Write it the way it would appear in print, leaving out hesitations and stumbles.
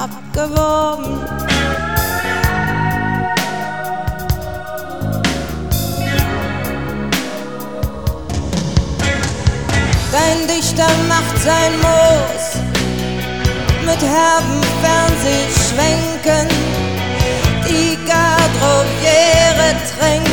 abgeworben. Dein Dichter macht sein Moos mit herben Fernsehschwenken, die Garderobiere tränkt